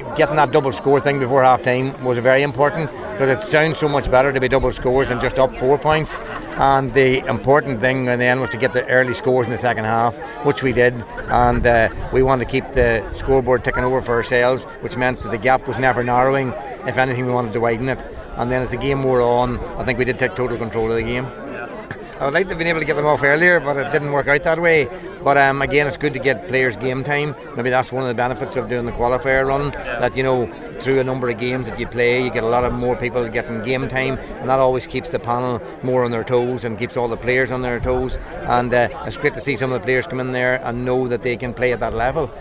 getting that double score thing before half time was very important, because it sounds so much better to be double scores than just up 4 points. And the important thing in the end was to get the early scores in the second half, which we did, and we wanted to keep the scoreboard ticking over for ourselves, which meant that the gap was never narrowing. If anything, we wanted to widen it. And then as the game wore on, I think we did take total control of the game. I would like to have been able to get them off earlier, but it didn't work out that way. But again, it's good to get players game time. Maybe that's one of the benefits of doing the qualifier run, that through a number of games that you play, you get a lot of more people getting game time, and that always keeps the panel more on their toes and keeps all the players on their toes. And it's great to see some of the players come in there and know that they can play at that level.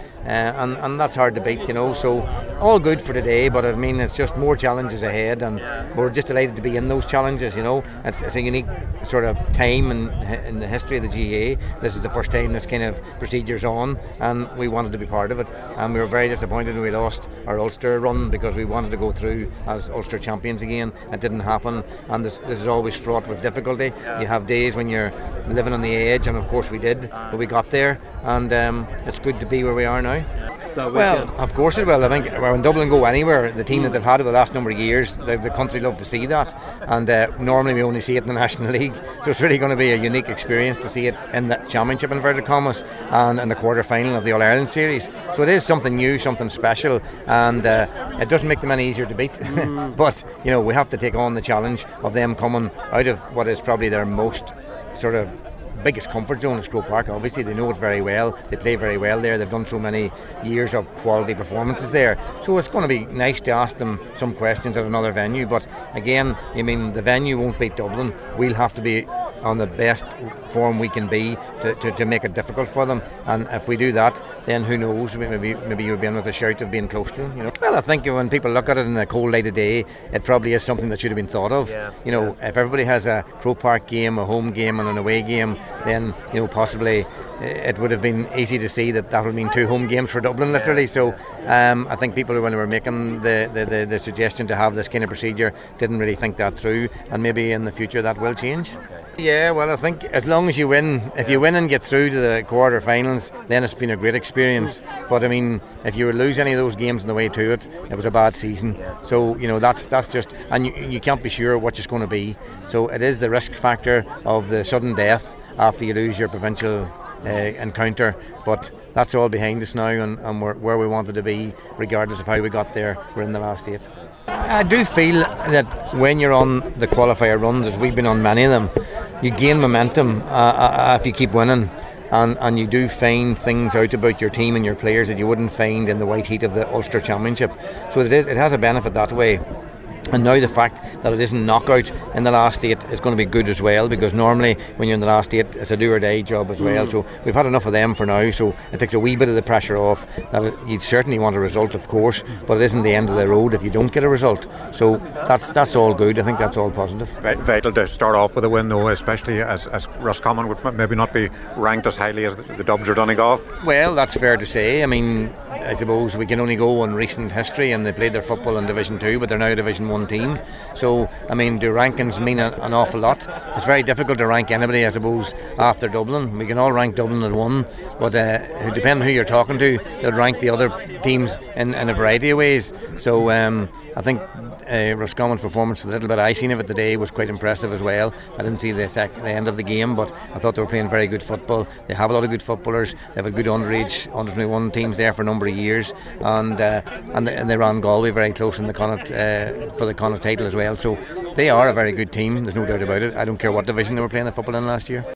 And that's hard to beat, so all good for today, but I mean it's just more challenges ahead, and we're just delighted to be in those challenges. It's a unique sort of time in the history of the GAA. This is the first time this kind of procedure's on, and we wanted to be part of it, and we were very disappointed when we lost our Ulster run, because we wanted to go through as Ulster champions again. It didn't happen, and this is always fraught with difficulty. You have days when you're living on the edge, and of course we did, but we got there, and it's good to be where we are now. Well, of course it will. I think when Dublin go anywhere, the team that they've had over the last number of years, the country love to see that, and normally we only see it in the National League, so it's really going to be a unique experience to see it in the Championship, inverted commas, and in the quarter-final of the All-Ireland Series. So it is something new, something special, and it doesn't make them any easier to beat. But we have to take on the challenge of them coming out of what is probably their most sort of biggest comfort zone is Croke Park. Obviously they know it very well, they play very well there, they've done so many years of quality performances there, so it's going to be nice to ask them some questions at another venue. But again, the venue won't beat Dublin. We'll have to be on the best form we can be to make it difficult for them, and if we do that, then who knows, maybe you'll be in with a shout of being close to them. Well, I think when people look at it in a cold light of day, it probably is something that should have been thought of. If everybody has a Croke Park game, a home game and an away game, then possibly it would have been easy to see that would mean 2 home games for Dublin, literally. So I think people, when they were making the suggestion to have this kind of procedure, didn't really think that through, and maybe in the future that will change. Yeah, well, I think as long as you win, if you win and get through to the quarter-finals, then it's been a great experience. But I mean, if you lose any of those games on the way to it, it was a bad season. So that's just, and you can't be sure what it's going to be. So it is the risk factor of the sudden death after you lose your provincial encounter, but that's all behind us now, and we're where we wanted to be, regardless of how we got there. We're in the last 8. I do feel that when you're on the qualifier runs, as we've been on many of them, you gain momentum if you keep winning, and you do find things out about your team and your players that you wouldn't find in the white heat of the Ulster Championship. So it has a benefit that way. And now the fact that it isn't knockout in the last 8 is going to be good as well, because normally when you're in the last 8 it's a do or die job as well. So we've had enough of them for now, so it takes a wee bit of the pressure off. You'd certainly want a result, of course, but it isn't the end of the road if you don't get a result. So that's all good. I think that's all positive. Vital to start off with a win though, especially as Roscommon would maybe not be ranked as highly as the Dubs or Donegal. Well, that's fair to say. I mean, I suppose we can only go on recent history, and they played their football in Division 2, but they're now a Division 1 team. So, I mean, do rankings mean an awful lot? It's very difficult to rank anybody, I suppose, after Dublin. We can all rank Dublin at 1, but depending on who you're talking to, they'll rank the other teams in a variety of ways. So I think Roscommon's performance, a little bit I seen of it today, was quite impressive as well. I didn't see the end of the game, but I thought they were playing very good football. They have a lot of good footballers. They have a good underage, under 21 teams there for a number of years, and they ran Galway very close in the Connacht for the Connacht title as well. So they are a very good team. There's no doubt about it. I don't care what division they were playing the football in last year.